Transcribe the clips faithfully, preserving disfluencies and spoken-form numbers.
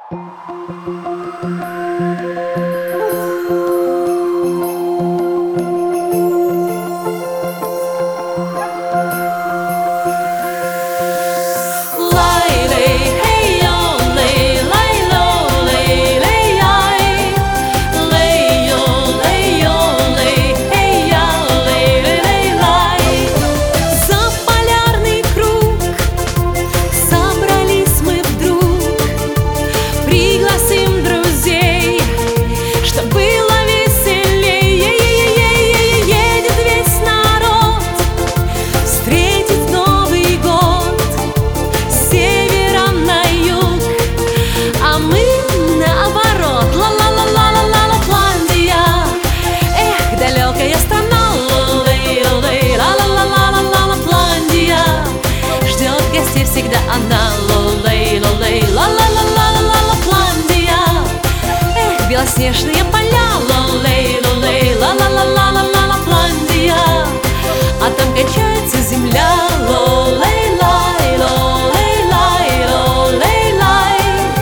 Всегда она лолей, лолей, ла-ла-ла-ла-ла-ла, Лапландия. Эх, белоснежные поля, лолей, лолей, ла-ла-ла-ла-ла-ла, Лапландия. А там кончается земля, лолей, лай, лолей, лай, лолей, лай,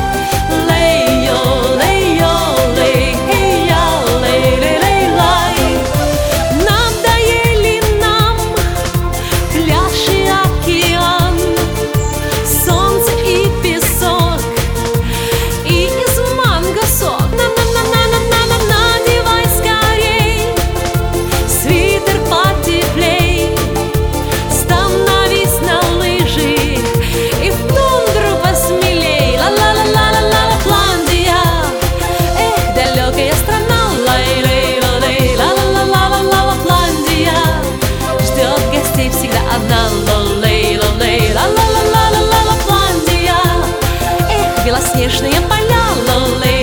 лей-йо, лей-йо, лей, хей-я, лей, лей, лей, лай. Надоели нам пляж и океан, солнце и песок, и из манго сок. На-на-на-на-на-на, надевай скорей свитер потеплей, становись на лыжи и в тундру посмелей. Ла-ла-ла-ла-ла-ла, Лапландия. Эх, далекая страна, лай-лей-лолей, ла-ла-ла-ла-ла-ла, Лапландия. Ждет гостей всегда одна, лолей, лолей, ла-ла-ла-ла-ла-ла, Лапландия. Эх, белоснежные поля, лолей.